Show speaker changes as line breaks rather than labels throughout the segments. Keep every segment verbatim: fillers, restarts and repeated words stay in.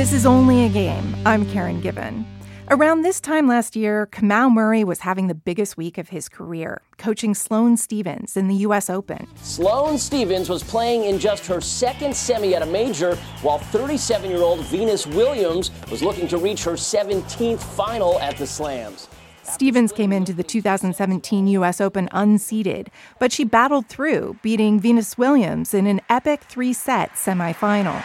This is Only a Game. I'm Karen Gibbon. Around this time last year, Kamau Murray was having the biggest week of his career, coaching Sloane Stephens in the U S Open.
Sloane Stephens was playing in just her second semi at a major, while thirty-seven-year-old Venus Williams was looking to reach her seventeenth final at the Slams.
Stephens came into the two thousand seventeen U S Open unseeded, but she battled through, beating Venus Williams in an epic three-set semifinal.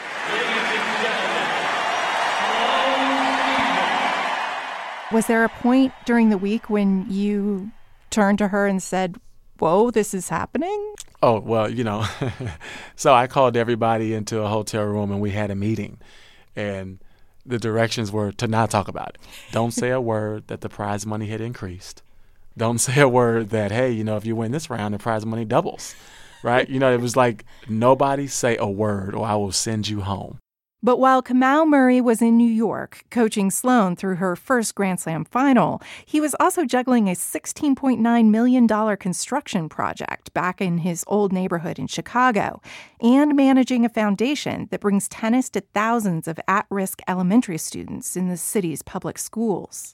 Was there a point during the week when you turned to her and said, whoa, this is happening?
Oh, well, you know, so I called everybody into a hotel room and we had a meeting. And the directions were to not talk about it. Don't say a word that the prize money had increased. Don't say a word that, hey, you know, if you win this round, the prize money doubles, right? You know, it was like, nobody say a word or I will send you home.
But while Kamau Murray was in New York coaching Sloane through her first Grand Slam final, he was also juggling a sixteen point nine million dollars construction project back in his old neighborhood in Chicago and managing a foundation that brings tennis to thousands of at-risk elementary students in the city's public schools.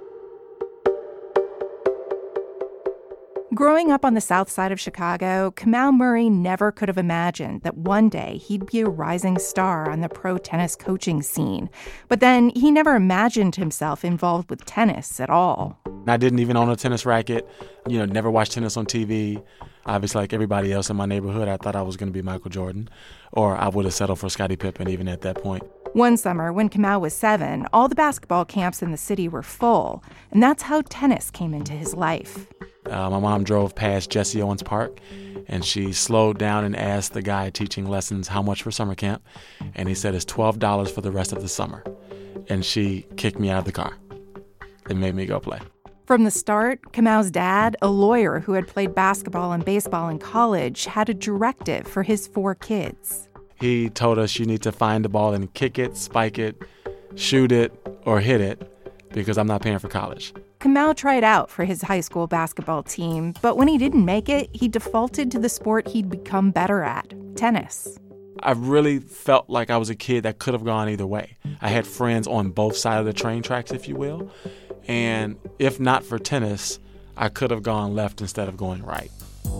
Growing up on the south side of Chicago, Kamau Murray never could have imagined that one day he'd be a rising star on the pro tennis coaching scene. But then he never imagined himself involved with tennis at all.
I didn't even own a tennis racket, you know, never watched tennis on T V. Obviously, like everybody else in my neighborhood, I thought I was going to be Michael Jordan, or I would have settled for Scottie Pippen even at that point.
One summer, when Kamau was seven, all the basketball camps in the city were full, and that's how tennis came into his life.
Uh, my mom drove past Jesse Owens Park, and she slowed down and asked the guy teaching lessons how much for summer camp, and he said it's twelve dollars for the rest of the summer. And she kicked me out of the car and made me go play.
From the start, Kamau's dad, a lawyer who had played basketball and baseball in college, had a directive for his four kids.
He told us you need to find the ball and kick it, spike it, shoot it, or hit it, because I'm not paying for college.
Kamau tried out for his high school basketball team, but when he didn't make it, he defaulted to the sport he'd become better at, tennis.
I really felt like I was a kid that could have gone either way. I had friends on both sides of the train tracks, if you will, and if not for tennis, I could have gone left instead of going right.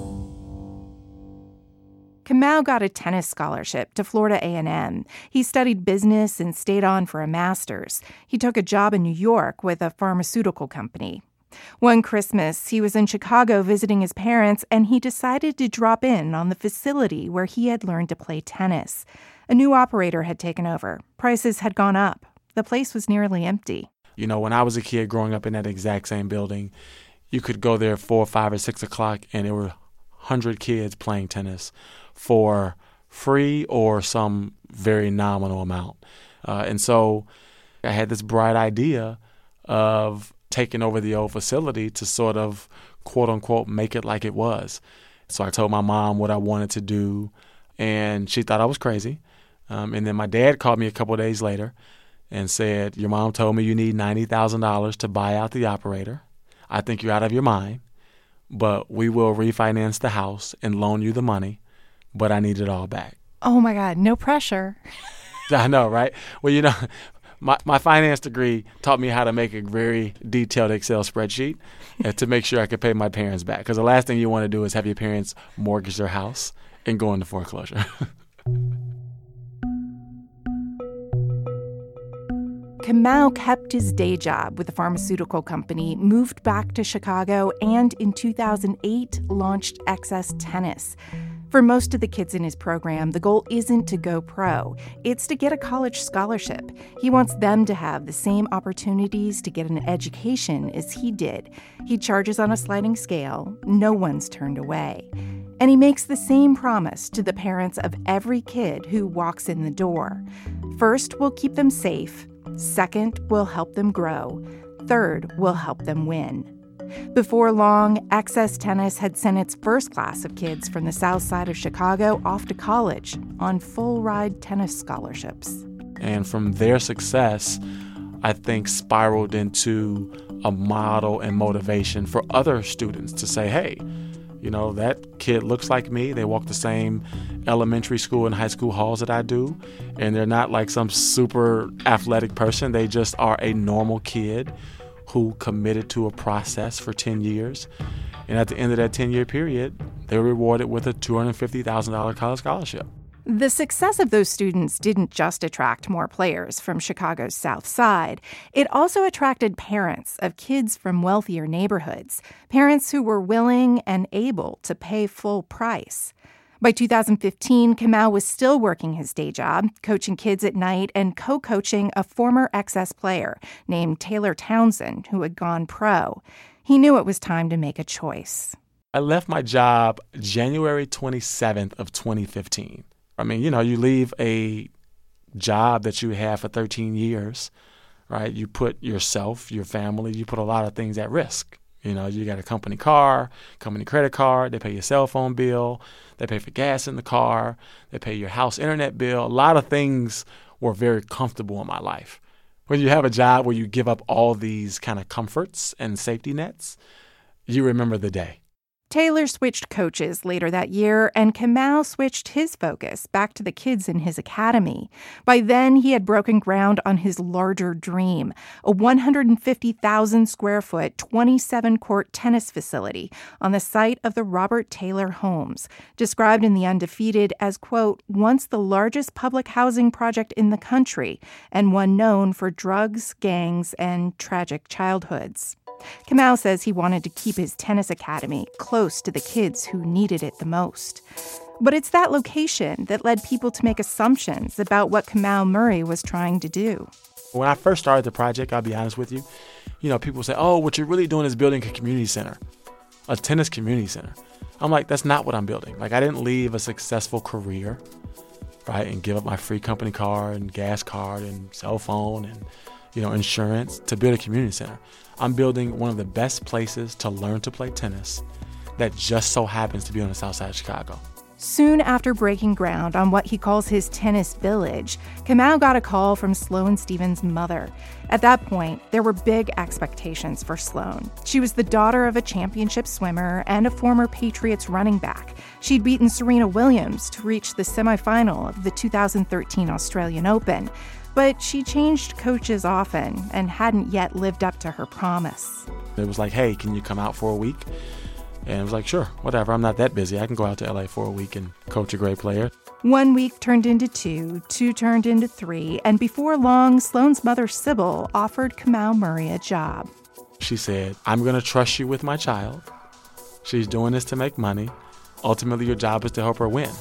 Kamau got a tennis scholarship to Florida A and M. He studied business and stayed on for a master's. He took a job in New York with a pharmaceutical company. One Christmas, he was in Chicago visiting his parents, and he decided to drop in on the facility where he had learned to play tennis. A new operator had taken over. Prices had gone up. The place was nearly empty.
You know, when I was a kid growing up in that exact same building, you could go there four, five, or six o'clock, and there were one hundred kids playing tennis for free or some very nominal amount. Uh, and so I had this bright idea of taking over the old facility to sort of, quote unquote, make it like it was. So I told my mom what I wanted to do, and she thought I was crazy. Um, and then my dad called me a couple of days later and said, your mom told me you need ninety thousand dollars to buy out the operator. I think you're out of your mind, but we will refinance the house and loan you the money, but I need it all back.
Oh, my God, no pressure.
I know, right? Well, you know, my, my finance degree taught me how to make a very detailed Excel spreadsheet uh, to make sure I could pay my parents back. Because the last thing you want to do is have your parents mortgage their house and go into foreclosure.
Kamau kept his day job with the pharmaceutical company, moved back to Chicago, and in two thousand eight launched Excess Tennis. For most of the kids in his program, the goal isn't to go pro. It's to get a college scholarship. He wants them to have the same opportunities to get an education as he did. He charges on a sliding scale. No one's turned away. And he makes the same promise to the parents of every kid who walks in the door. First, we'll keep them safe. Second, we'll help them grow. Third, we'll help them win. Before long, Excess Tennis had sent its first class of kids from the south side of Chicago off to college on full-ride tennis scholarships.
And from their success, I think spiraled into a model and motivation for other students to say, hey, You know, that kid looks like me. They walk the same elementary school and high school halls that I do. And they're not like some super athletic person. They just are a normal kid who committed to a process for ten years. And at the end of that ten-year period, they were rewarded with a two hundred fifty thousand dollars college scholarship.
The success of those students didn't just attract more players from Chicago's South Side. It also attracted parents of kids from wealthier neighborhoods, parents who were willing and able to pay full price. By two thousand fifteen, Kamau was still working his day job, coaching kids at night and co-coaching a former X S player named Taylor Townsend, who had gone pro. He knew it was time to make a choice.
I left my job January twenty-seventh of twenty fifteen. I mean, you know, you leave a job that you have for thirteen years, right? You put yourself, your family, you put a lot of things at risk. You know, you got a company car, company credit card, they pay your cell phone bill, they pay for gas in the car, they pay your house internet bill. A lot of things were very comfortable in my life. When you have a job where you give up all these kind of comforts and safety nets, you remember the day.
Taylor switched coaches later that year, and Kamau switched his focus back to the kids in his academy. By then, he had broken ground on his larger dream, a one hundred fifty thousand square foot, twenty-seven court tennis facility on the site of the Robert Taylor Homes, described in The Undefeated as, quote, once the largest public housing project in the country and one known for drugs, gangs, and tragic childhoods. Kamau says he wanted to keep his tennis academy close to the kids who needed it the most. But it's that location that led people to make assumptions about what Kamau Murray was trying to do.
When I first started the project, I'll be honest with you, you know, people say, oh, what you're really doing is building a community center, a tennis community center. I'm like, that's not what I'm building. Like, I didn't leave a successful career, right, and give up my free company car and gas card and cell phone and, you know, insurance to build a community center. I'm building one of the best places to learn to play tennis that just so happens to be on the south side of Chicago.
Soon after breaking ground on what he calls his tennis village, Kamau got a call from Sloane Stephens' mother. At that point, there were big expectations for Sloane. She was the daughter of a championship swimmer and a former Patriots running back. She'd beaten Serena Williams to reach the semifinal of the two thousand thirteen Australian Open. But she changed coaches often and hadn't yet lived up to her promise.
It was like, hey, can you come out for a week? And it was like, sure, whatever. I'm not that busy. I can go out to L A for a week and coach a great player.
One week turned into two, two turned into three, and before long, Sloane's mother, Sybil, offered Kamau Murray a job.
She said, I'm going to trust you with my child. She's doing this to make money. Ultimately, your job is to help her win.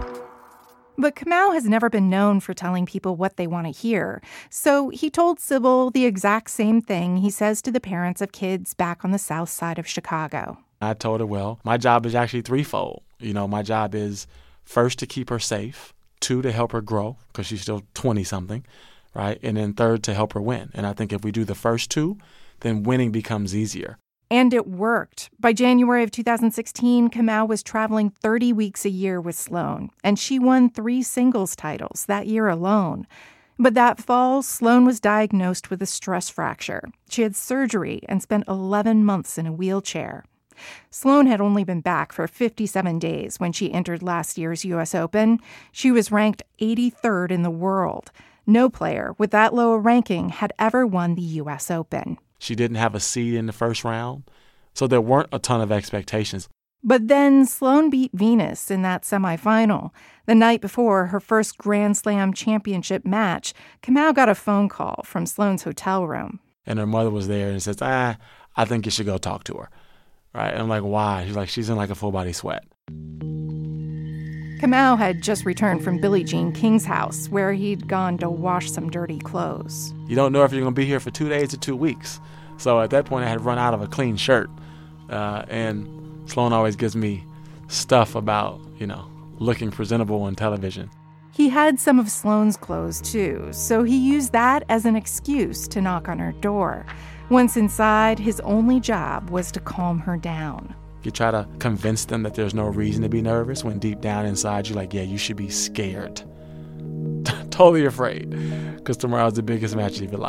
But Kamau has never been known for telling people what they want to hear. So he told Sybil the exact same thing he says to the parents of kids back on the south side of Chicago.
I told her, well, my job is actually threefold. You know, my job is first to keep her safe, two, to help her grow because she's still twenty-something, right? And then third, to help her win. And I think if we do the first two, then winning becomes easier.
And it worked. By January of two thousand sixteen, Kamau was traveling thirty weeks a year with Sloane, and she won three singles titles that year alone. But that fall, Sloane was diagnosed with a stress fracture. She had surgery and spent eleven months in a wheelchair. Sloane had only been back for fifty-seven days when she entered last year's U S Open. She was ranked eighty-third in the world. No player with that low a ranking had ever won the U S Open.
She didn't have a seed in the first round, so there weren't a ton of expectations.
But then Sloane beat Venus in that semifinal. The night before her first Grand Slam championship match, Kamau got a phone call from Sloane's hotel room.
And her mother was there and says, ah, I think you should go talk to her. Right? And I'm like, why? She's like, she's in like a full-body sweat.
Kamau had just returned from Billie Jean King's house, where he'd gone to wash some dirty clothes.
You don't know if you're going to be here for two days or two weeks. So at that point, I had run out of a clean shirt. Uh, and Sloane always gives me stuff about, you know, looking presentable on television.
He had some of Sloane's clothes, too, so he used that as an excuse to knock on her door. Once inside, his only job was to calm her down.
You try to convince them that there's no reason to be nervous when deep down inside you're like, yeah, you should be scared. Totally afraid, because tomorrow's the biggest match of your life.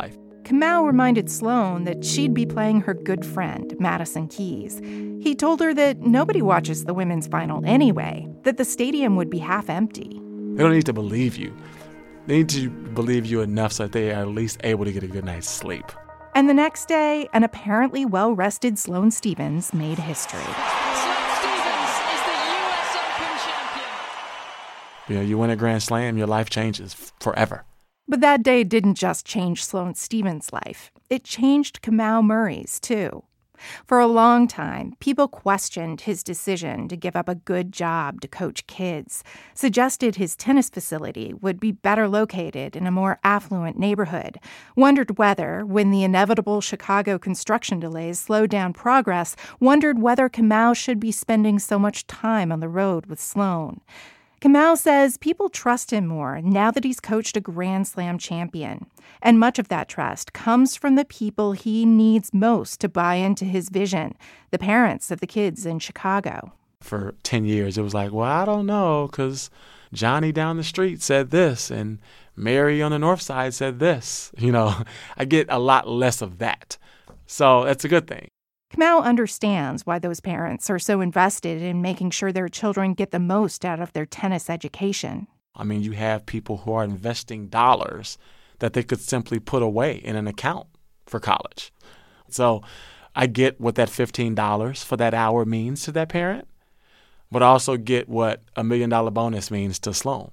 Kamau reminded Sloane that she'd be playing her good friend, Madison Keys. He told her that nobody watches the women's final anyway, that the stadium would be half empty.
They don't need to believe you. They need to believe you enough so that they are at least able to get a good night's sleep.
And the next day, an apparently well-rested Sloane Stephens made history.
Sloane Stephens is the U S Open champion.
You know, you win a Grand Slam, your life changes forever.
But that day didn't just change Sloane Stephens' life. It changed Kamau Murray's, too. For a long time, people questioned his decision to give up a good job to coach kids, suggested his tennis facility would be better located in a more affluent neighborhood, wondered whether, when the inevitable Chicago construction delays slowed down progress, wondered whether Kamau should be spending so much time on the road with Sloane. Kamau says people trust him more now that he's coached a Grand Slam champion. And much of that trust comes from the people he needs most to buy into his vision, the parents of the kids in Chicago.
For ten years, it was like, well, I don't know, because Johnny down the street said this, and Mary on the north side said this. You know, I get a lot less of that. So that's a good thing.
Kamau understands why those parents are so invested in making sure their children get the most out of their tennis education.
I mean, you have people who are investing dollars that they could simply put away in an account for college. So I get what that fifteen dollars for that hour means to that parent, but I also get what a million dollar bonus means to Sloane.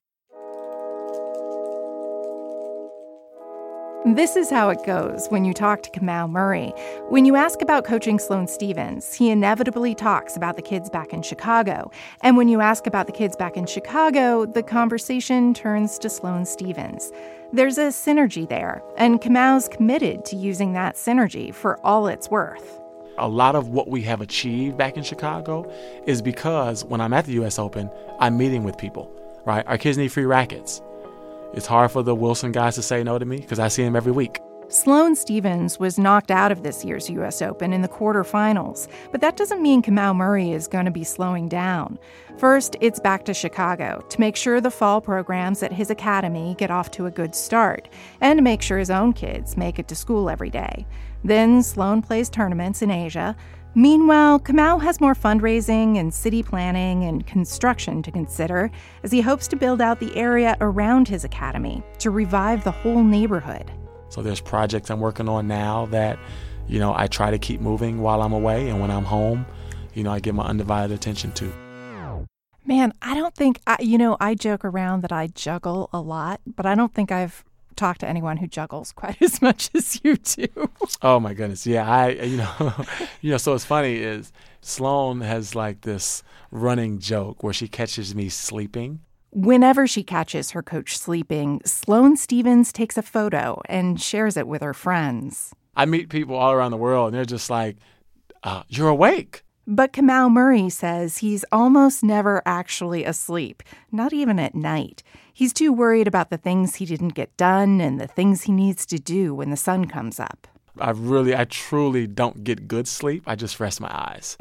This is how it goes when you talk to Kamau Murray. When you ask about coaching Sloane Stephens, he inevitably talks about the kids back in Chicago. And when you ask about the kids back in Chicago, the conversation turns to Sloane Stephens. There's a synergy there, and Kamau's committed to using that synergy for all it's worth.
A lot of what we have achieved back in Chicago is because when I'm at the U S Open, I'm meeting with people, right? Our kids need free rackets. It's hard for the Wilson guys to say no to me because I see them every week.
Sloane Stephens was knocked out of this year's U S Open in the quarterfinals, but that doesn't mean Kamau Murray is going to be slowing down. First, it's back to Chicago to make sure the fall programs at his academy get off to a good start and to make sure his own kids make it to school every day. Then Sloane plays tournaments in Asia. Meanwhile, Kamau has more fundraising and city planning and construction to consider as he hopes to build out the area around his academy to revive the whole neighborhood.
So there's projects I'm working on now that, you know, I try to keep moving while I'm away, and when I'm home, you know, I give my undivided attention to.
Man, I don't think, I, you know, I joke around that I juggle a lot, but I don't think I've talked to anyone who juggles quite as much as you do.
Oh my goodness. Yeah, I, you know, you know, so what's funny is Sloane has like this running joke where she catches me sleeping.
Whenever she catches her coach sleeping, Sloane Stephens takes a photo and shares it with her friends.
I meet people all around the world, and they're just like, uh, you're awake.
But Kamau Murray says he's almost never actually asleep, not even at night. He's too worried about the things he didn't get done and the things he needs to do when the sun comes up.
I really, I truly don't get good sleep. I just rest my eyes.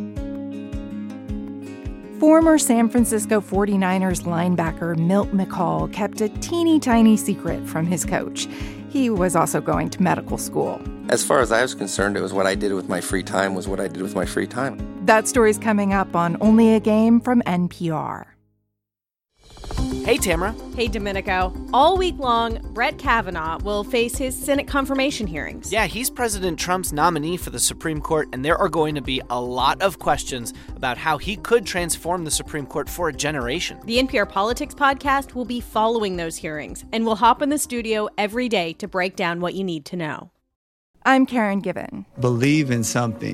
Former San Francisco forty-niners linebacker Milt McCall kept a teeny tiny secret from his coach. He was also going to medical school.
As far as I was concerned, it was what I did with my free time was what I did with my free time.
That story's coming up on Only a Game from N P R.
Hey, Tamara.
Hey, Domenico. All week long, Brett Kavanaugh will face his Senate confirmation hearings.
Yeah, he's President Trump's nominee for the Supreme Court, and there are going to be a lot of questions about how he could transform the Supreme Court for a generation.
The N P R Politics podcast will be following those hearings, and we'll hop in the studio every day to break down what you need to know.
I'm Karen Given.
Believe in something,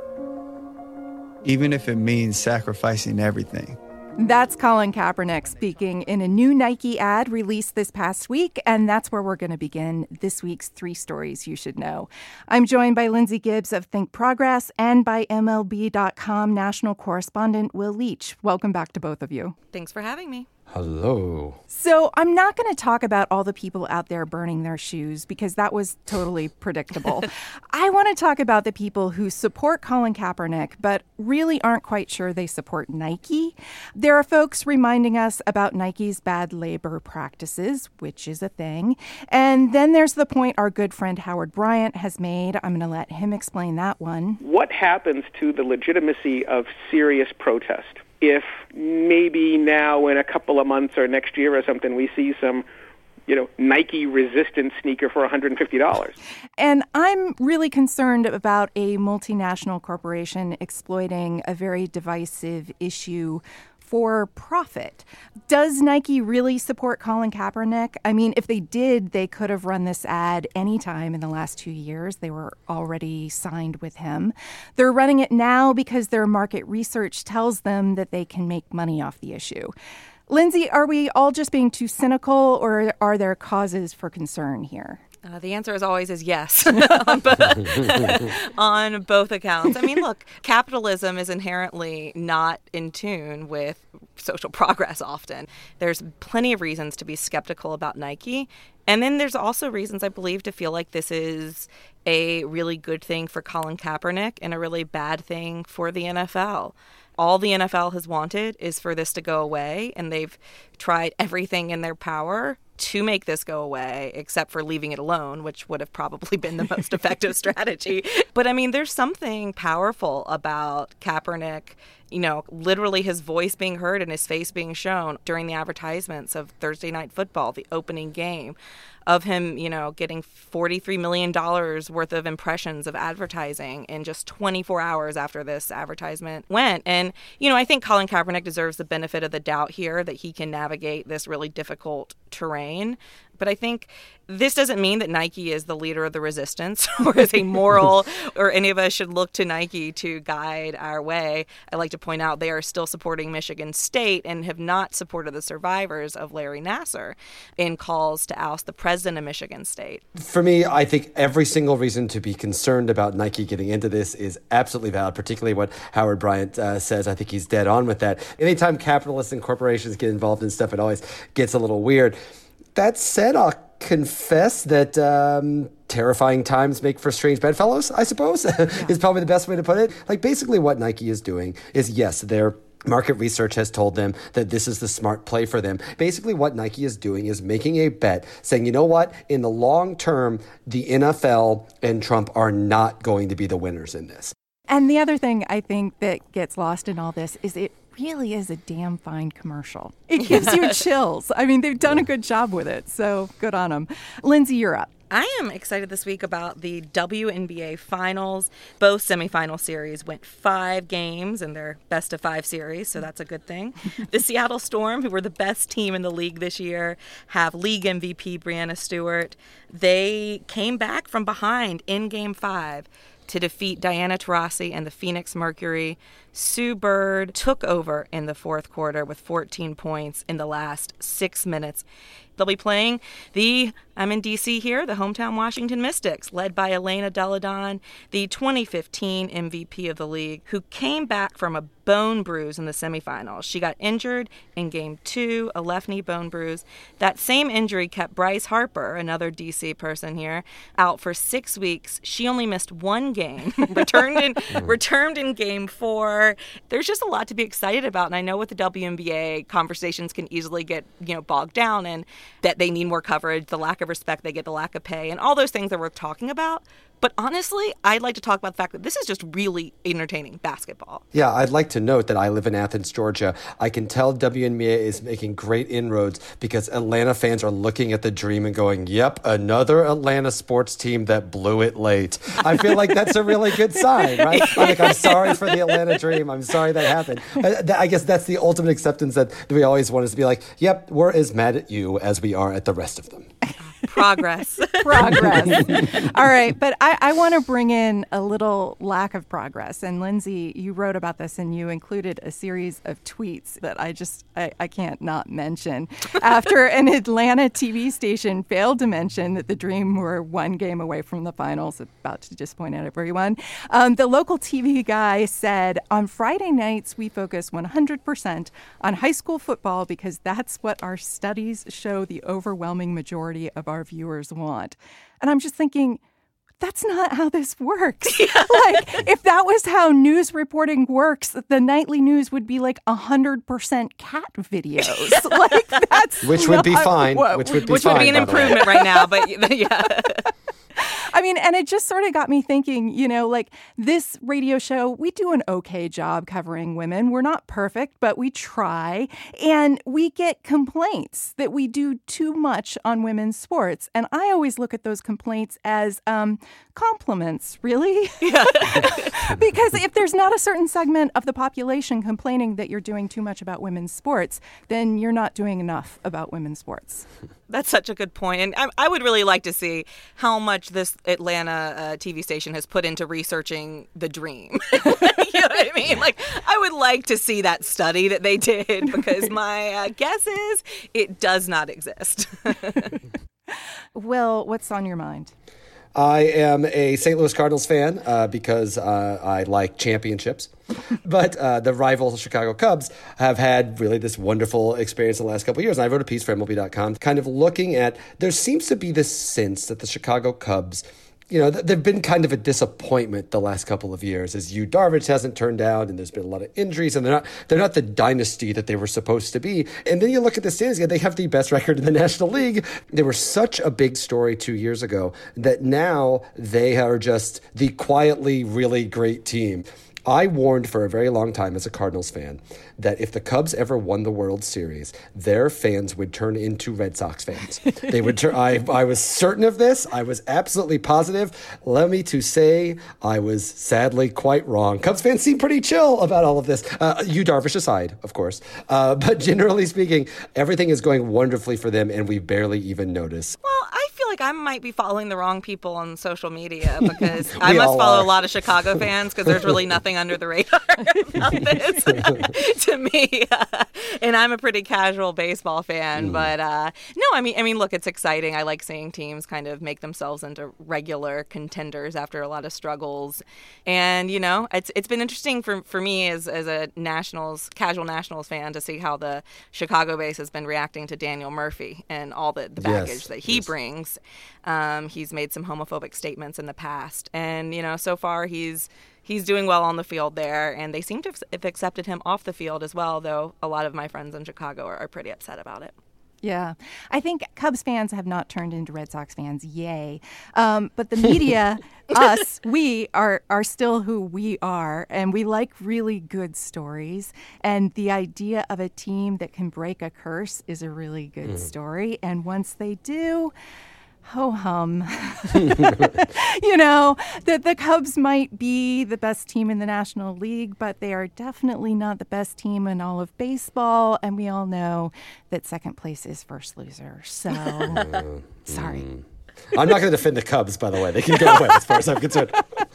even if it means sacrificing everything.
That's Colin Kaepernick speaking in a new Nike ad released this past week, and that's where we're going to begin this week's Three Stories You Should Know. I'm joined by Lindsay Gibbs of Think Progress and by M L B dot com national correspondent Will Leach. Welcome back to both of you.
Thanks for having me. Hello.
So I'm not going to talk about all the people out there burning their shoes because that was totally predictable. I want to talk about the people who support Colin Kaepernick but really aren't quite sure they support Nike. There are folks reminding us about Nike's bad labor practices, which is a thing. And then there's the point our good friend Howard Bryant has made. I'm going to let him explain that one.
What happens to the legitimacy of serious protest if maybe now in a couple of months or next year or something we see some, you know, Nike resistant sneaker for one hundred fifty dollars?
And I'm really concerned about a multinational corporation exploiting a very divisive issue for profit. Does Nike really support Colin Kaepernick? I mean, if they did, they could have run this ad anytime in the last two years. They were already signed with him. They're running it now because their market research tells them that they can make money off the issue. Lindsay, are we all just being too cynical, or are there causes for concern here?
Uh, the answer is always is yes on, both, on both accounts. I mean, look, capitalism is inherently not in tune with social progress often. There's plenty of reasons to be skeptical about Nike. And then there's also reasons, I believe, to feel like this is a really good thing for Colin Kaepernick and a really bad thing for the N F L. All the N F L has wanted is for this to go away, and they've tried everything in their power to make this go away, except for leaving it alone, which would have probably been the most effective strategy. But I mean, there's something powerful about Kaepernick, you know, literally his voice being heard and his face being shown during the advertisements of Thursday Night Football, the opening game, of him, you know, getting forty-three million dollars worth of impressions of advertising in just twenty-four hours after this advertisement went. And, you know, I think Colin Kaepernick deserves the benefit of the doubt here that he can navigate this really difficult terrain. But I think this doesn't mean that Nike is the leader of the resistance or is a moral or any of us should look to Nike to guide our way. I like to point out they are still supporting Michigan State and have not supported the survivors of Larry Nassar in calls to oust the president of Michigan State.
For me, I think every single reason to be concerned about Nike getting into this is absolutely valid, particularly what Howard Bryant uh, says. I think he's dead on with that. Anytime capitalists and corporations get involved in stuff, it always gets a little weird. That said, I'll confess that um, terrifying times make for strange bedfellows, I suppose, yeah. is probably the best way to put it. Like, basically what Nike is doing is, yes, their market research has told them that this is the smart play for them. Basically what Nike is doing is making a bet, saying, you know what, in the long term, the N F L and Trump are not going to be the winners in this.
And the other thing I think that gets lost in all this is it really is a damn fine commercial. It gives you chills. I mean, they've done a good job with it, so good on them. Lindsay, you're up.
I am excited this week about the W N B A Finals. Both semifinal series went five games in their best of five series, so that's a good thing. The Seattle Storm, who were the best team in the league this year, have league M V P Breanna Stewart. They came back from behind in Game five to defeat Diana Taurasi and the Phoenix Mercury. Sue Bird took over in the fourth quarter with fourteen points in the last six minutes. They'll be playing the, I'm in D C here, the hometown Washington Mystics, led by Elena Delle Donne, the twenty fifteen M V P of the league, who came back from a bone bruise in the semifinals. She got injured in game two, a left knee bone bruise. That same injury kept Bryce Harper, another D C person here, out for six weeks. She only missed one game, returned in returned in game four. There's just a lot to be excited about, and I know with the W N B A, conversations can easily get, you know, bogged down and that they need more coverage, the lack of respect they get, the lack of pay, and all those things are worth talking about. But honestly, I'd like to talk about the fact that this is just really entertaining basketball.
Yeah, I'd like to note that I live in Athens, Georgia. I can tell W N B A is making great inroads because Atlanta fans are looking at the dream and going, yep, another Atlanta sports team that blew it late. I feel like that's a really good sign, right? I'm like, I'm sorry for the Atlanta dream. I'm sorry that happened. I guess that's the ultimate acceptance that we always want is to be like, yep, we're as mad at you as we are at the rest of them.
Progress.
Progress. All right. But I, I want to bring in a little lack of progress. And Lindsay, you wrote about this and you included a series of tweets that I just, I, I can't not mention. After an Atlanta T V station failed to mention that the Dream were one game away from the finals, about to disappoint everyone, um, the local T V guy said, on Friday nights, we focus one hundred percent on high school football because that's what our studies show the overwhelming majority of our viewers want. And I'm just thinking, that's not how this works. Yeah. Like, if that was how news reporting works, the nightly news would be like one hundred percent cat videos. Yeah. Like, that's
Which would be fine.
What,
which would be
which
fine,
would be an improvement right now, but yeah.
I mean, and it just sort of got me thinking, you know, like this radio show, we do an okay job covering women. We're not perfect, but we try. And we get complaints that we do too much on women's sports. And I always look at those complaints as um, compliments, really. Yeah. Because if there's not a certain segment of the population complaining that you're doing too much about women's sports, then you're not doing enough about women's sports.
That's such a good point. And I, I would really like to see how much this Atlanta uh, T V station has put into researching the Dream. You know what I mean? Like, I would like to see that study that they did, because my uh, guess is it does not exist.
Will, what's on your mind?
I am a Saint Louis Cardinals fan uh, because uh, I like championships. But uh, the rival Chicago Cubs have had really this wonderful experience in the last couple of years. And I wrote a piece for M L B dot com kind of looking at, there seems to be this sense that the Chicago Cubs, you know, they've been kind of a disappointment the last couple of years, as Yu Darvish hasn't turned out, and there's been a lot of injuries, and they're not they're not the dynasty that they were supposed to be. And then you look at the standings, they have the best record in the National League. They were such a big story two years ago that now they are just the quietly really great team. I warned for a very long time as a Cardinals fan that if the Cubs ever won the World Series, their fans would turn into Red Sox fans. They would turn. I, I was certain of this. I was absolutely positive. Let me to say I was sadly quite wrong. Cubs fans seem pretty chill about all of this. Uh, Yu Darvish aside, of course. Uh, but generally speaking, everything is going wonderfully for them, and we barely even notice.
Well, I feel like I might be following the wrong people on social media, because I must follow are. a lot of Chicago fans, because there's really nothing under the radar about this to me. Uh, and I'm a pretty casual baseball fan, mm. but uh, no, I mean, I mean, look, it's exciting. I like seeing teams kind of make themselves into regular contenders after a lot of struggles. And, you know, it's it's been interesting for for me as as a Nationals, casual Nationals fan, to see how the Chicago base has been reacting to Daniel Murphy and all the, the baggage yes, that he yes. brings. Um, he's made some homophobic statements in the past, and, you know, so far he's He's doing well on the field there, and they seem to have accepted him off the field as well, though a lot of my friends in Chicago are, are pretty upset about it.
Yeah. I think Cubs fans have not turned into Red Sox fans. Yay. Um, but the media, us, we are, are still who we are, and we like really good stories. And the idea of a team that can break a curse is a really good mm. story. And once they do, ho hum. You know, that the Cubs might be the best team in the National League, but they are definitely not the best team in all of baseball. And we all know that second place is first loser. So, uh, sorry.
Mm. I'm not going to defend the Cubs, by the way. They can go away as far as I'm concerned.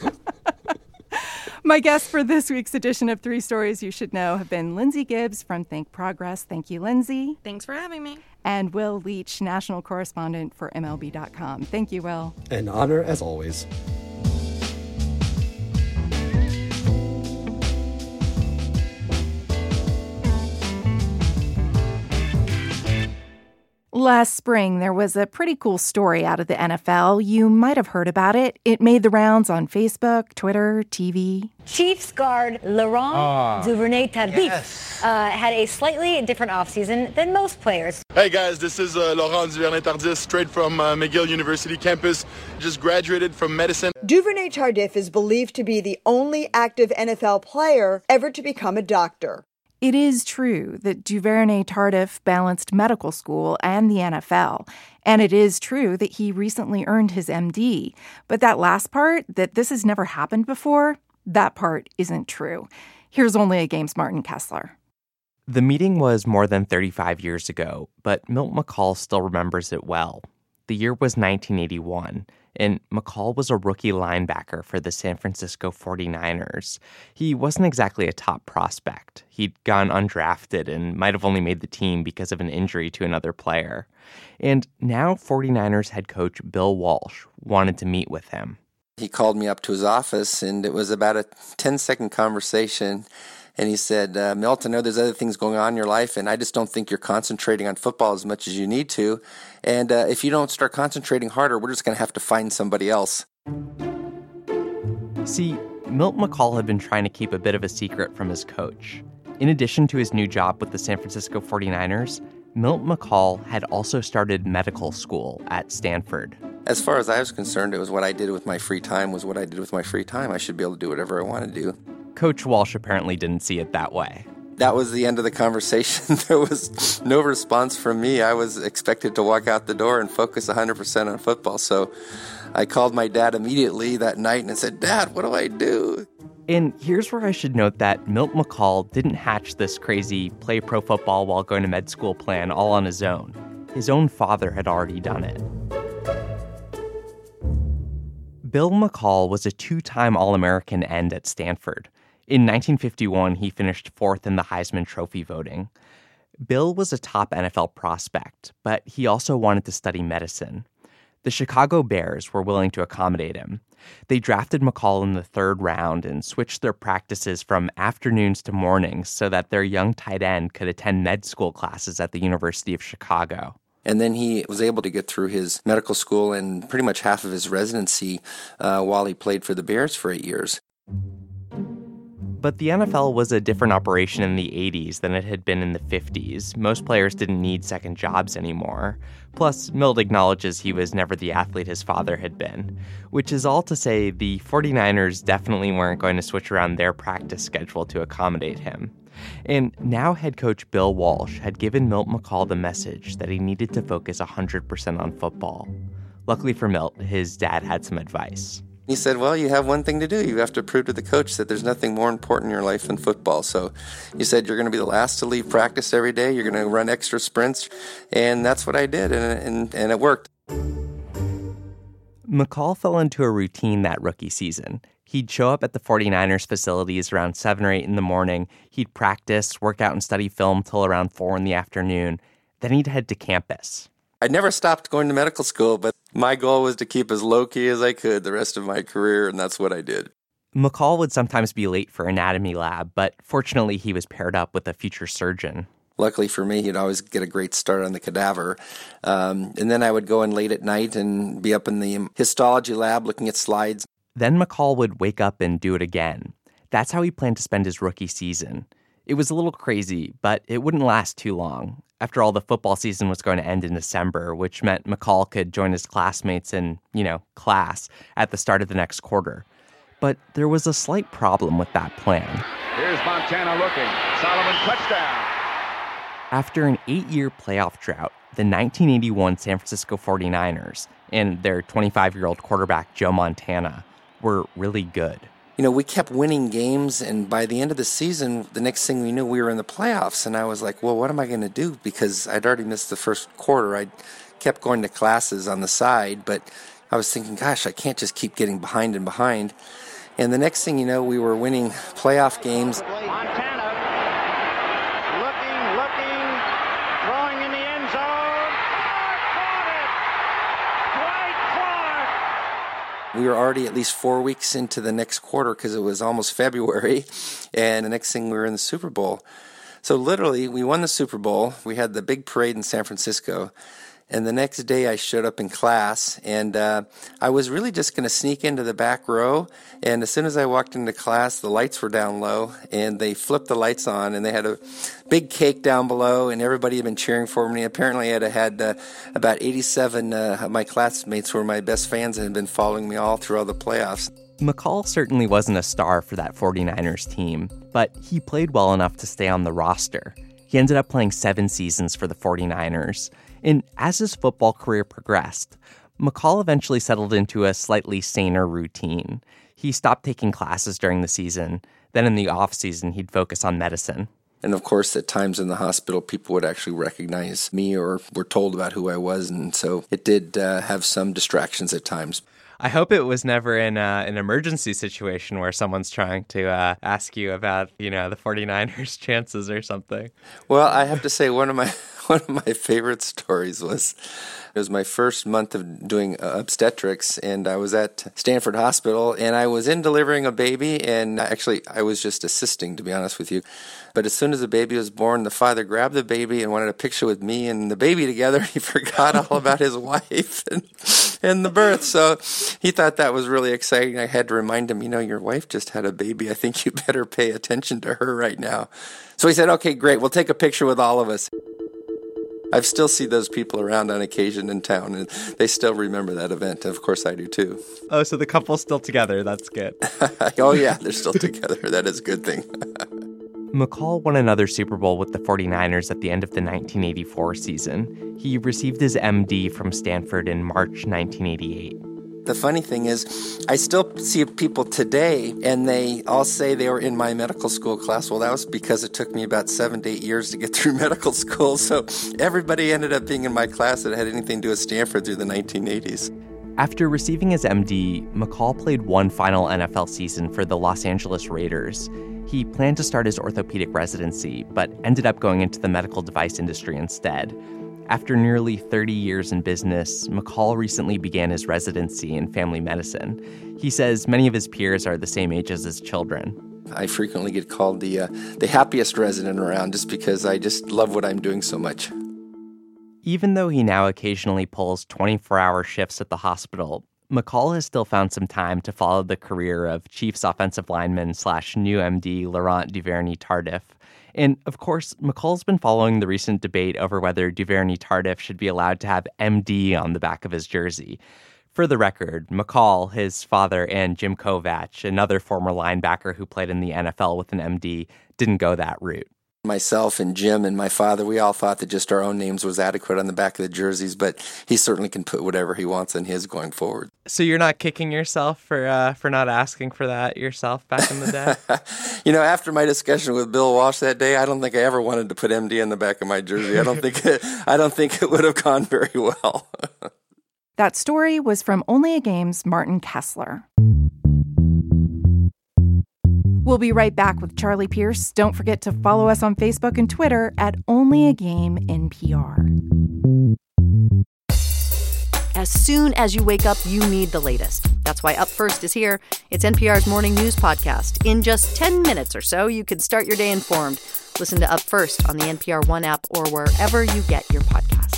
My guests for this week's edition of Three Stories You Should Know have been Lindsay Gibbs from Think Progress. Thank you, Lindsay.
Thanks for having me.
And Will Leach, national correspondent for M L B dot com. Thank you, Will.
An honor as always.
Last spring, there was a pretty cool story out of the N F L. You might have heard about it. It made the rounds on Facebook, Twitter, T V.
Chiefs guard Laurent oh, Duvernay-Tardif yes. uh, had a slightly different offseason than most players.
Hey guys, this is uh, Laurent Duvernay-Tardif, straight from uh, McGill University campus. Just graduated from medicine.
Duvernay-Tardif is believed to be the only active N F L player ever to become a doctor.
It is true that Duvernay-Tardif balanced medical school and the N F L. And it is true that he recently earned his M D. But that last part, that this has never happened before, that part isn't true. Here's only a game's Martin Kessler.
The meeting was more than thirty-five years ago, but Milt McCall still remembers it well. The year was nineteen eighty-one, and McCall was a rookie linebacker for the San Francisco forty-niners. He wasn't exactly a top prospect. He'd gone undrafted and might have only made the team because of an injury to another player. And now forty-niners head coach Bill Walsh wanted to meet with him.
He called me up to his office, and it was about a ten-second conversation. And he said, uh, Milt, I know there's other things going on in your life, and I just don't think you're concentrating on football as much as you need to. And uh, if you don't start concentrating harder, we're just going to have to find somebody else.
See, Milt McCall had been trying to keep a bit of a secret from his coach. In addition to his new job with the San Francisco forty-niners, Milt McCall had also started medical school at Stanford.
As far as I was concerned, it was what I did with my free time was what I did with my free time. I should be able to do whatever I want to do.
Coach Walsh apparently didn't see it that way.
That was the end of the conversation. There was no response from me. I was expected to walk out the door and focus one hundred percent on football. So I called my dad immediately that night and said, Dad, what do I do?
And here's where I should note that Milt McCall didn't hatch this crazy play pro football while going to med school plan all on his own. His own father had already done it. Bill McCall was a two-time All-American end at Stanford. In nineteen fifty-one, he finished fourth in the Heisman Trophy voting. Bill was a top N F L prospect, but he also wanted to study medicine. The Chicago Bears were willing to accommodate him. They drafted McCall in the third round and switched their practices from afternoons to mornings so that their young tight end could attend med school classes at the University of Chicago.
And then he was able to get through his medical school and pretty much half of his residency uh, while he played for the Bears for eight years.
But the N F L was a different operation in the eighties than it had been in the fifties. Most players didn't need second jobs anymore. Plus, Milt acknowledges he was never the athlete his father had been. Which is all to say the forty-niners definitely weren't going to switch around their practice schedule to accommodate him. And now head coach Bill Walsh had given Milt McCall the message that he needed to focus one hundred percent on football. Luckily for Milt, his dad had some advice.
He said, well, you have one thing to do. You have to prove to the coach that there's nothing more important in your life than football. So he said, you're going to be the last to leave practice every day. You're going to run extra sprints. And that's what I did, and, and, and it worked.
McCall fell into a routine that rookie season. He'd show up at the forty-niners facilities around seven or eight in the morning. He'd practice, work out, and study film till around four in the afternoon. Then he'd head to campus.
I never stopped going to medical school, but my goal was to keep as low-key as I could the rest of my career, and that's what I did.
McCall would sometimes be late for anatomy lab, but fortunately he was paired up with a future surgeon.
Luckily for me, he'd always get a great start on the cadaver. Um, and then I would go in late at night and be up in the histology lab looking at slides.
Then McCall would wake up and do it again. That's how he planned to spend his rookie season. It was a little crazy, but it wouldn't last too long. After all, the football season was going to end in December, which meant McCall could join his classmates in, you know, class at the start of the next quarter. But there was a slight problem with that plan.
Here's Montana looking. Solomon touchdown.
After an eight-year playoff drought, the nineteen eighty-one San Francisco forty-niners and their twenty-five-year-old quarterback Joe Montana were really good.
You know, we kept winning games, and by the end of the season, the next thing we knew, we were in the playoffs. And I was like, well, what am I going to do? Because I'd already missed the first quarter. I kept going to classes on the side, but I was thinking, gosh, I can't just keep getting behind and behind. And the next thing you know, we were winning playoff games.
Montana looking, looking, throwing in the end zone. Clark caught it! Dwight Clark!
We were already at least four weeks into the next quarter because it was almost February. And the next thing we were in the Super Bowl. So literally, we won the Super Bowl. We had the big parade in San Francisco. And the next day I showed up in class, and uh, I was really just going to sneak into the back row. And as soon as I walked into class, the lights were down low, and they flipped the lights on, and they had a big cake down below, and everybody had been cheering for me. Apparently I had had uh, about eighty-seven uh, of my classmates who were my best fans and had been following me all through all the playoffs.
McCall certainly wasn't a star for that forty-niners team, but he played well enough to stay on the roster. He ended up playing seven seasons for the forty-niners. And as his football career progressed, McCall eventually settled into a slightly saner routine. He stopped taking classes during the season. Then in the off-season, he'd focus on medicine.
And of course, at times in the hospital, people would actually recognize me or were told about who I was. And so it did uh, have some distractions at times.
I hope it was never in uh, an emergency situation where someone's trying to uh, ask you about, you know, the 49ers chances or something.
Well, I have to say one of my one of my favorite stories was it was my first month of doing uh, obstetrics, and I was at Stanford Hospital, and I was in delivering a baby, and actually I was just assisting, to be honest with you. But as soon as the baby was born, the father grabbed the baby and wanted a picture with me and the baby together. He forgot all about his wife and, and the birth. So he thought that was really exciting. I had to remind him, you know, your wife just had a baby. I think you better pay attention to her right now. So he said, okay, great. We'll take a picture with all of us. I still see those people around on occasion in town, and they still remember that event. Of course, I do too.
Oh, so the couple's still together. That's good.
Oh, yeah, they're still together. That is a good thing.
McCall won another Super Bowl with the 49ers at the end of the nineteen eighty-four season. He received his M D from Stanford in March nineteen eighty-eight.
The funny thing is, I still see people today, and they all say they were in my medical school class. Well, that was because it took me about seven to eight years to get through medical school. So everybody ended up being in my class that had anything to do with Stanford through the nineteen eighties.
After receiving his M D, McCall played one final N F L season for the Los Angeles Raiders. He planned to start his orthopedic residency, but ended up going into the medical device industry instead. After nearly thirty years in business, McCall recently began his residency in family medicine. He says many of his peers are the same age as his children.
I frequently get called the uh, the happiest resident around just because I just love what I'm doing so much.
Even though he now occasionally pulls twenty-four hour shifts at the hospital, McCall has still found some time to follow the career of Chiefs offensive lineman slash new M D Laurent Duvernay-Tardif. And, of course, McCall's been following the recent debate over whether Duvernay-Tardif should be allowed to have M D on the back of his jersey. For the record, McCall, his father, and Jim Kovach, another former linebacker who played in the N F L with an M D, didn't go that route.
Myself and Jim and my father, we all thought that just our own names was adequate on the back of the jerseys, but he certainly can put whatever he wants on his going forward.
So you're not kicking yourself for uh, for not asking for that yourself back in the day?
You know, after my discussion with Bill Walsh that day, I don't think I ever wanted to put M D on the back of my jersey. I don't think it, I don't think it would have gone very well.
That story was from Only a Game's Martin Kessler. We'll be right back with Charlie Pierce. Don't forget to follow us on Facebook and Twitter at Only a Game N P R.
As soon as you wake up, you need the latest. That's why Up First is here. It's N P R's morning news podcast. In just ten minutes or so, you can start your day informed. Listen to Up First on the N P R One app or wherever you get your podcasts.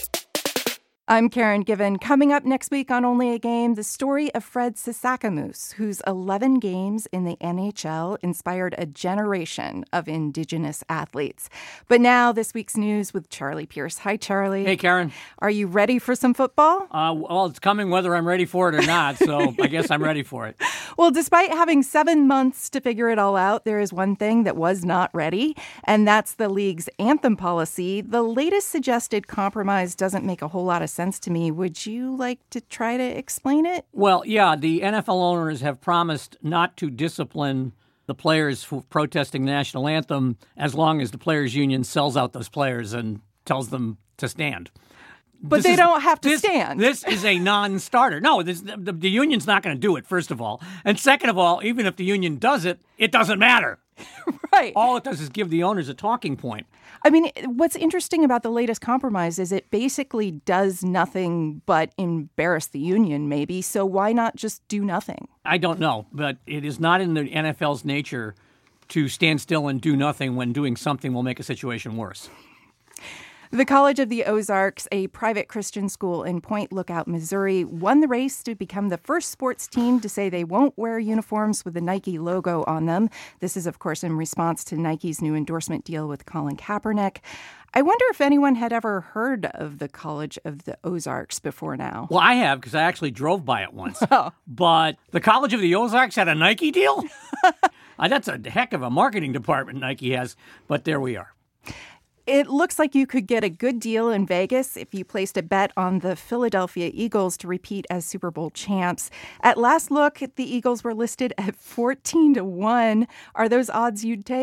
I'm Karen Given. Coming up next week on Only a Game, the story of Fred Sisakamoose, whose eleven games in the N H L inspired a generation of Indigenous athletes. But now, this week's news with Charlie Pierce. Hi, Charlie.
Hey, Karen.
Are you ready for some football?
Uh, well, it's coming whether I'm ready for it or not, so I guess I'm ready for it.
Well, despite having seven months to figure it all out, there is one thing that was not ready, and that's the league's anthem policy. The latest suggested compromise doesn't make a whole lot of sense to me. Would you like to try to explain it?
Well, yeah, the N F L owners have promised not to discipline the players for protesting the national anthem as long as the players' union sells out those players and tells them to stand.
But
This
they
is-
don't have to
this,
stand.
This is a non-starter. No, this, the, the union's not going to do it, first of all. And second of all, even if the union does it, it doesn't matter.
Right.
All it does is give the owners a talking point.
I mean, what's interesting about the latest compromise is it basically does nothing but embarrass the union, maybe. So why not just do nothing?
I don't know, but it is not in the N F L's nature to stand still and do nothing when doing something will make a situation worse.
The College of the Ozarks, a private Christian school in Point Lookout, Missouri, won the race to become the first sports team to say they won't wear uniforms with the Nike logo on them. This is, of course, in response to Nike's new endorsement deal with Colin Kaepernick. I wonder if anyone had ever heard of the College of the Ozarks before now.
Well, I have, because I actually drove by it once.
Oh.
But the College of the Ozarks had a Nike deal? uh, that's a heck of a marketing department Nike has, but there we are.
It looks like you could get a good deal in Vegas if you placed a bet on the Philadelphia Eagles to repeat as Super Bowl champs. At last look, the Eagles were listed at fourteen to one. Are those odds you'd take?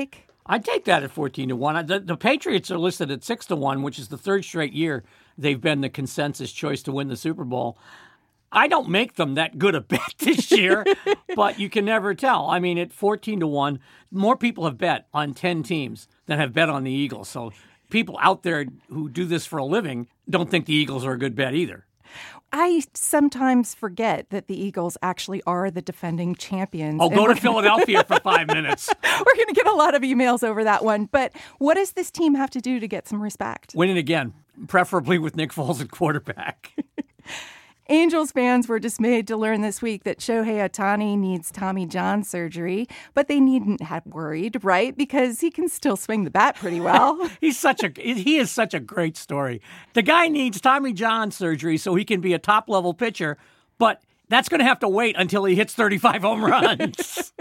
I'd take that at fourteen to one. The, the Patriots are listed at six to one, which is the third straight year they've been the consensus choice to win the Super Bowl. I don't make them that good a bet this year, but you can never tell. I mean, at fourteen to one, more people have bet on ten teams than have bet on the Eagles. So people out there who do this for a living don't think the Eagles are a good bet either.
I sometimes forget that the Eagles actually are the defending champions.
Oh, go to Philadelphia for five minutes.
We're going to get a lot of emails over that one. But what does this team have to do to get some respect?
Win it again, preferably with Nick Foles at quarterback.
Angels fans were dismayed to learn this week that Shohei Ohtani needs Tommy John surgery, but they needn't have worried, right? Because he can still swing the bat pretty well.
He's such a he is such a great story. The guy needs Tommy John surgery so he can be a top-level pitcher, but that's going to have to wait until he hits thirty-five home runs.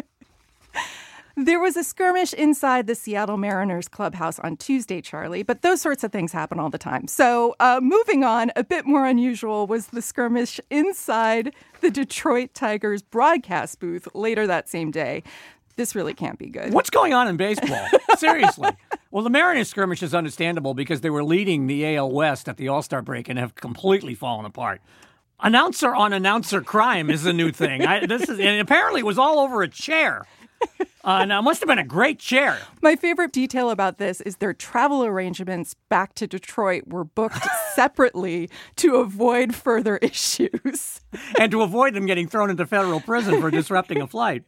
There was a skirmish inside the Seattle Mariners clubhouse on Tuesday, Charlie, but those sorts of things happen all the time. So uh, moving on, a bit more unusual was the skirmish inside the Detroit Tigers broadcast booth later that same day. This really can't be good.
What's going on in baseball? Seriously. Well, the Mariners skirmish is understandable because they were leading the A L West at the All-Star break and have completely fallen apart. Announcer on announcer crime is a new thing. I, this is, and apparently it was all over a chair. Uh, now, it must have been a great chair.
My favorite detail about this is their travel arrangements back to Detroit were booked separately to avoid further issues.
And to avoid them getting thrown into federal prison for disrupting a flight.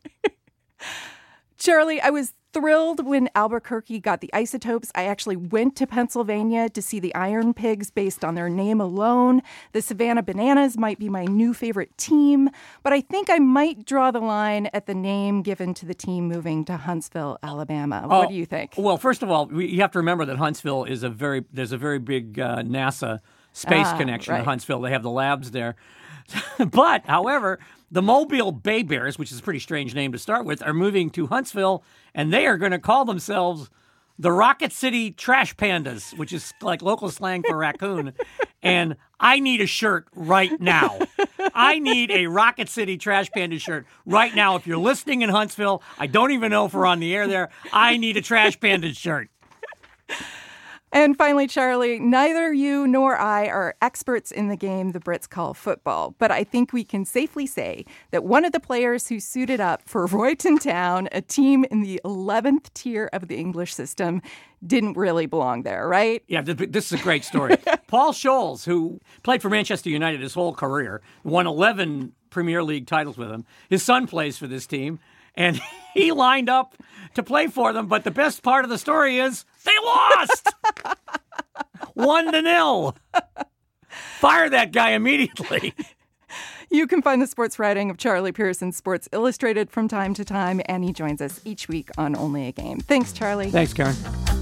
Charlie, I was thrilled when Albuquerque got the Isotopes. I actually went to Pennsylvania to see the Iron Pigs based on their name alone. The Savannah Bananas might be my new favorite team, but I think I might draw the line at the name given to the team moving to Huntsville, Alabama. What
oh,
do you think?
Well, first of all, we, you have to remember that Huntsville is a very, there's a very big uh, NASA space
ah,
connection
right.
to Huntsville. They have the labs there. But, however, the Mobile Bay Bears, which is a pretty strange name to start with, are moving to Huntsville, and they are going to call themselves the Rocket City Trash Pandas, which is like local slang for raccoon. And I need a shirt right now. I need a Rocket City Trash Panda shirt right now. If you're listening in Huntsville, I don't even know if we're on the air there. I need a Trash Panda shirt.
And finally, Charlie, neither you nor I are experts in the game the Brits call football, but I think we can safely say that one of the players who suited up for Royton Town, a team in the eleventh tier of the English system, didn't really belong there, right?
Yeah, this is a great story. Paul Scholes, who played for Manchester United his whole career, won eleven Premier League titles with him. His son plays for this team. And he lined up to play for them, but the best part of the story is they lost! One to nil. Fire that guy immediately.
You can find the sports writing of Charlie Pearson, Sports Illustrated, from time to time, and he joins us each week on Only a Game. Thanks, Charlie.
Thanks, Karen.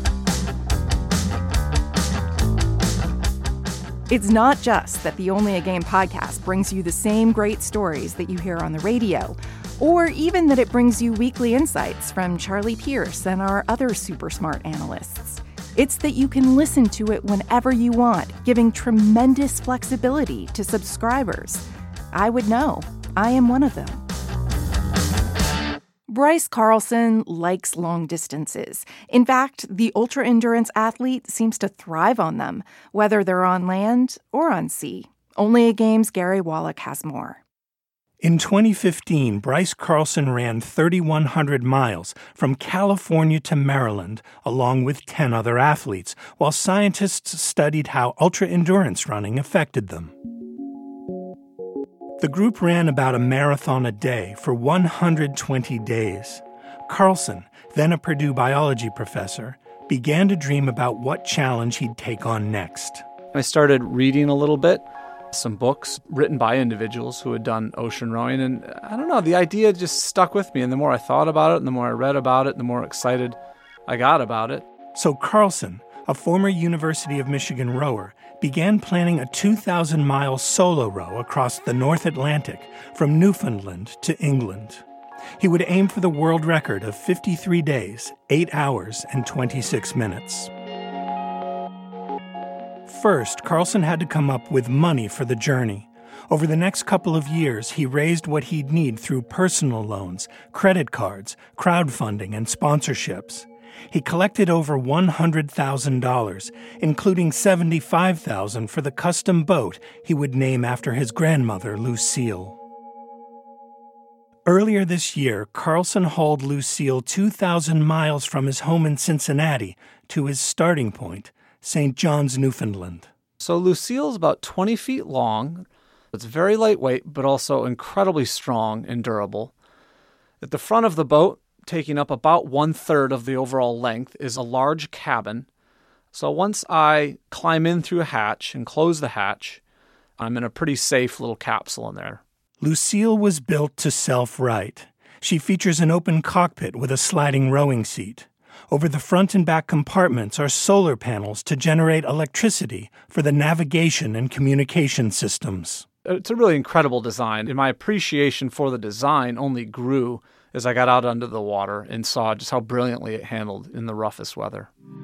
It's not just that the Only a Game podcast brings you the same great stories that you hear on the radio, or even that it brings you weekly insights from Charlie Pierce and our other super smart analysts. It's that you can listen to it whenever you want, giving tremendous flexibility to subscribers. I would know. I am one of them. Bryce Carlson likes long distances. In fact, the ultra-endurance athlete seems to thrive on them, whether they're on land or on sea. Only a Game's Gary Wallach has more.
In twenty fifteen, Bryce Carlson ran thirty-one hundred miles from California to Maryland, along with ten other athletes, while scientists studied how ultra-endurance running affected them. The group ran about a marathon a day for one hundred twenty days. Carlson, then a Purdue biology professor, began to dream about what challenge he'd take on next.
I started reading a little bit. Some books written by individuals who had done ocean rowing, and I don't know, the idea just stuck with me, and the more I thought about it, and the more I read about it, the more excited I got about it.
So Carlson, a former University of Michigan rower, began planning a two thousand mile solo row across the North Atlantic from Newfoundland to England. He would aim for the world record of fifty-three days, eight hours, and twenty-six minutes. First, Carlson had to come up with money for the journey. Over the next couple of years, he raised what he'd need through personal loans, credit cards, crowdfunding, and sponsorships. He collected over one hundred thousand dollars, including seventy-five thousand dollars for the custom boat he would name after his grandmother, Lucille. Earlier this year, Carlson hauled Lucille two thousand miles from his home in Cincinnati to his starting point, Saint John's, Newfoundland.
So Lucille's about twenty feet long. It's very lightweight, but also incredibly strong and durable. At the front of the boat, taking up about one-third of the overall length, is a large cabin. So once I climb in through a hatch and close the hatch, I'm in a pretty safe little capsule in there.
Lucille was built to self-right. She features an open cockpit with a sliding rowing seat. Over the front and back compartments are solar panels to generate electricity for the navigation and communication systems.
It's a really incredible design, and my appreciation for the design only grew as I got out under the water and saw just how brilliantly it handled in the roughest weather.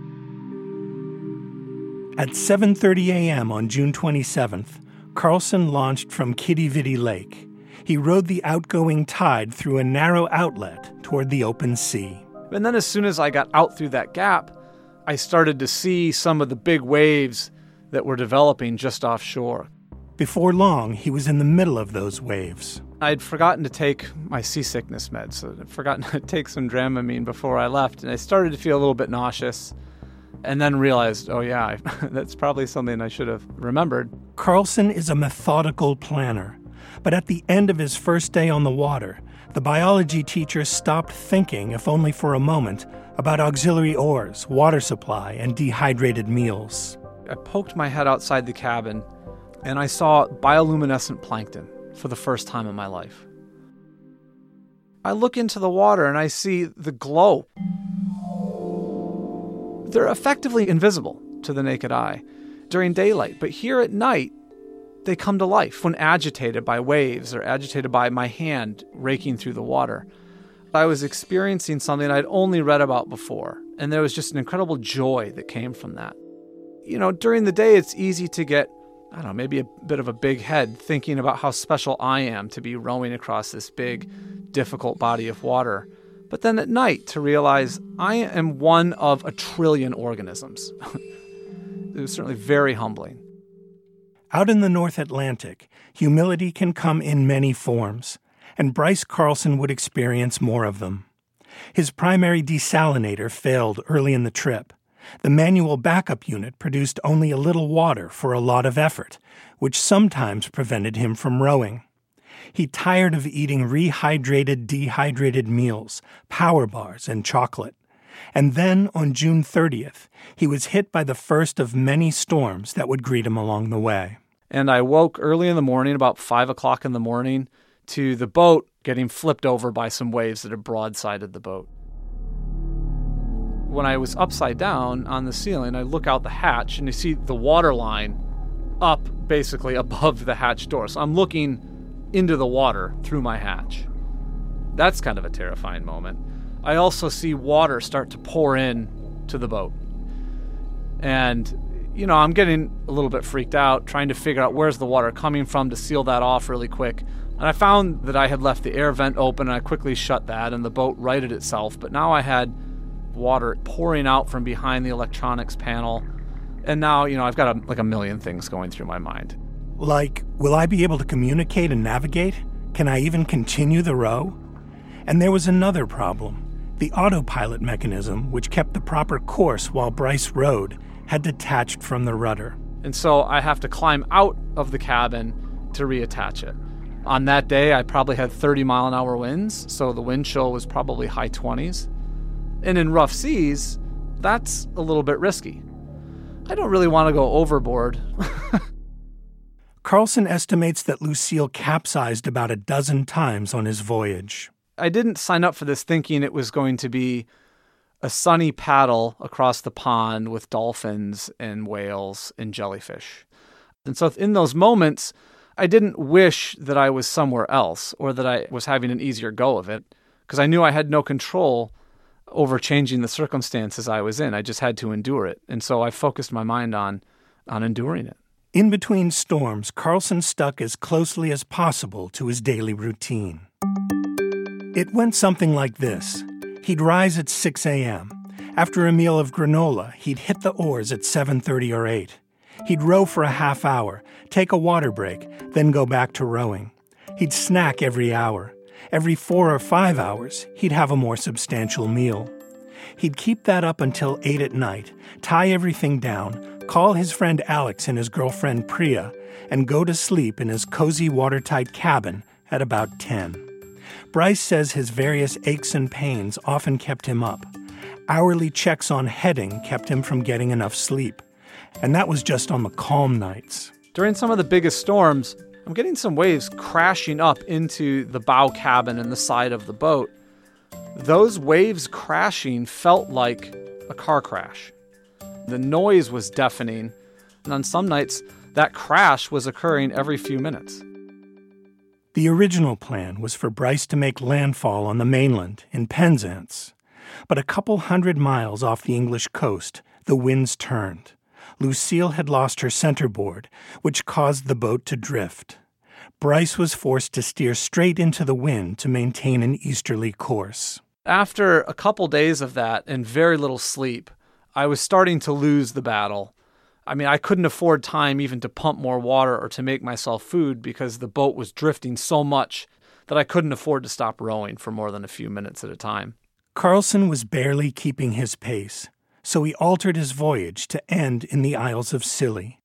At seven thirty a.m. on June twenty-seventh, Carlson launched from Kitty Vitty Lake. He rode the outgoing tide through a narrow outlet toward the open sea.
And then as soon as I got out through that gap, I started to see some of the big waves that were developing just offshore.
Before long, he was in the middle of those waves.
I'd forgotten to take my seasickness meds, so I'd forgotten to take some Dramamine before I left, and I started to feel a little bit nauseous, and then realized, oh yeah, that's probably something I should have remembered.
Carlson is a methodical planner, but at the end of his first day on the water, the biology teacher stopped thinking, if only for a moment, about auxiliary oars, water supply, and dehydrated meals.
I poked my head outside the cabin, and I saw bioluminescent plankton for the first time in my life. I look into the water and I see the glow. They're effectively invisible to the naked eye during daylight, but here at night, they come to life when agitated by waves or agitated by my hand raking through the water. I was experiencing something I'd only read about before, and there was just an incredible joy that came from that. You know, during the day, it's easy to get, I don't know, maybe a bit of a big head thinking about how special I am to be rowing across this big, difficult body of water. But then at night, to realize I am one of a trillion organisms. It was certainly very humbling.
Out in the North Atlantic, humility can come in many forms, and Bryce Carlson would experience more of them. His primary desalinator failed early in the trip. The manual backup unit produced only a little water for a lot of effort, which sometimes prevented him from rowing. He tired of eating rehydrated, dehydrated meals, power bars, and chocolate. And then, on June thirtieth, he was hit by the first of many storms that would greet him along the way.
And I woke early in the morning, about five o'clock in the morning, to the boat getting flipped over by some waves that had broadsided the boat. When I was upside down on the ceiling, I look out the hatch and you see the water line up basically above the hatch door. So I'm looking into the water through my hatch. That's kind of a terrifying moment. I also see water start to pour in to the boat. And, you know, I'm getting a little bit freaked out, trying to figure out where's the water coming from to seal that off really quick. And I found that I had left the air vent open, and I quickly shut that, and the boat righted itself. But now I had water pouring out from behind the electronics panel. And now, you know, I've got a, like a million things going through my mind.
Like, will I be able to communicate and navigate? Can I even continue the row? And there was another problem. The autopilot mechanism, which kept the proper course while Bryce rowed, had detached from the rudder.
And so I have to climb out of the cabin to reattach it. On that day, I probably had thirty mile an hour winds, so the wind chill was probably high twenties. And in rough seas, that's a little bit risky. I don't really want to go overboard.
Carlson estimates that Lucille capsized about a dozen times on his voyage.
I didn't sign up for this thinking it was going to be a sunny paddle across the pond with dolphins and whales and jellyfish. And so in those moments, I didn't wish that I was somewhere else or that I was having an easier go of it, because I knew I had no control over changing the circumstances I was in. I just had to endure it. And so I focused my mind on, on enduring it.
In between storms, Carlson stuck as closely as possible to his daily routine. It went something like this. He'd rise at six a.m., After a meal of granola, he'd hit the oars at seven thirty or eight. He'd row for a half hour, take a water break, then go back to rowing. He'd snack every hour. Every four or five hours, he'd have a more substantial meal. He'd keep that up until eight at night, tie everything down, call his friend Alex and his girlfriend Priya, and go to sleep in his cozy watertight cabin at about ten. Bryce says his various aches and pains often kept him up. Hourly checks on heading kept him from getting enough sleep. And that was just on the calm nights.
During some of the biggest storms, I'm getting some waves crashing up into the bow cabin and the side of the boat. Those waves crashing felt like a car crash. The noise was deafening, and on some nights, that crash was occurring every few minutes.
The original plan was for Bryce to make landfall on the mainland in Penzance. But a couple hundred miles off the English coast, the winds turned. Lucille had lost her centerboard, which caused the boat to drift. Bryce was forced to steer straight into the wind to maintain an easterly course.
After a couple days of that and very little sleep, I was starting to lose the battle. I mean, I couldn't afford time even to pump more water or to make myself food because the boat was drifting so much that I couldn't afford to stop rowing for more than a few minutes at a time.
Carlson was barely keeping his pace, so he altered his voyage to end in the Isles of Scilly.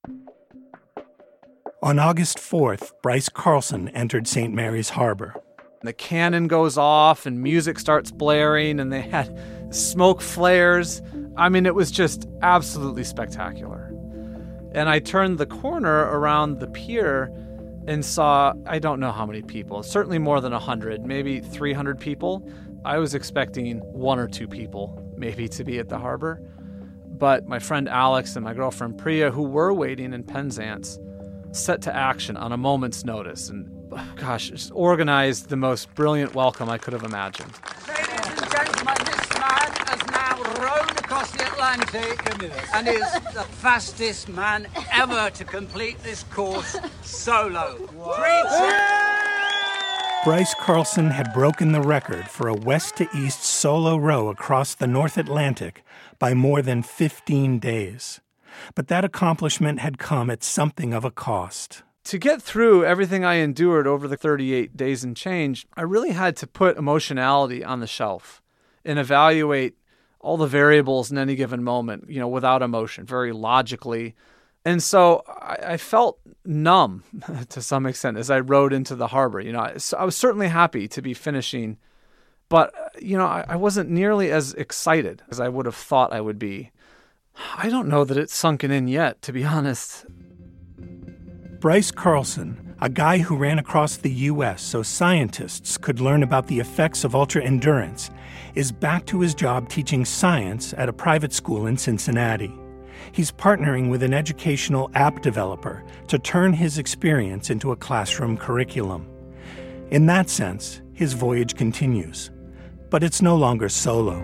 On August fourth, Bryce Carlson entered Saint Mary's Harbor.
The cannon goes off and music starts blaring and they had smoke flares. I mean, it was just absolutely spectacular. And I turned the corner around the pier and saw, I don't know how many people, certainly more than one hundred, maybe three hundred people. I was expecting one or two people maybe to be at the harbor. But my friend Alex and my girlfriend Priya, who were waiting in Penzance, set to action on a moment's notice and, gosh, just organized the most brilliant welcome I could have imagined.
Ladies and gentlemen, this man has now rowed across the Atlantic and is the fastest man ever to complete this course solo. Three, two...
Bryce Carlson had broken the record for a west-to-east solo row across the North Atlantic by more than fifteen days. But that accomplishment had come at something of a cost.
To get through everything I endured over the thirty-eight days and change, I really had to put emotionality on the shelf and evaluate all the variables in any given moment, you know, without emotion, very logically. And so I, I felt numb to some extent as I rowed into the harbor. You know, I, I was certainly happy to be finishing, but, you know, I, I wasn't nearly as excited as I would have thought I would be. I don't know that it's sunken in yet, to be honest.
Bryce Carlson, a guy who ran across the U S so scientists could learn about the effects of ultra-endurance, is back to his job teaching science at a private school in Cincinnati. He's partnering with an educational app developer to turn his experience into a classroom curriculum. In that sense, his voyage continues, but it's no longer solo.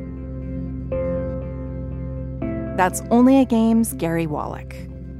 That's Only a Game's Gary Wallach.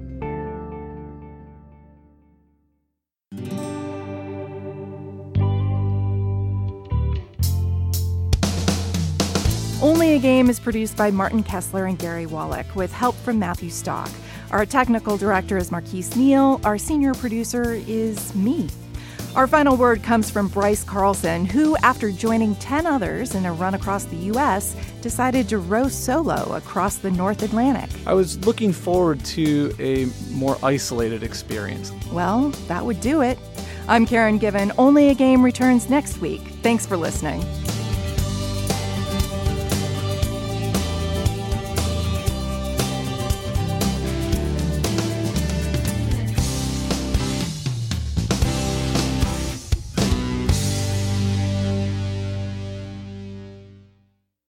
Only a Game is produced by Martin Kessler and Gary Wallach with help from Matthew Stock. Our technical director is Marquise Neal. Our senior producer is me. Our final word comes from Bryce Carlson, who, after joining ten others in a run across the U S, decided to row solo across the North Atlantic.
I was looking forward to a more isolated experience.
Well, that would do it. I'm Karen Given. Only a Game returns next week. Thanks for listening.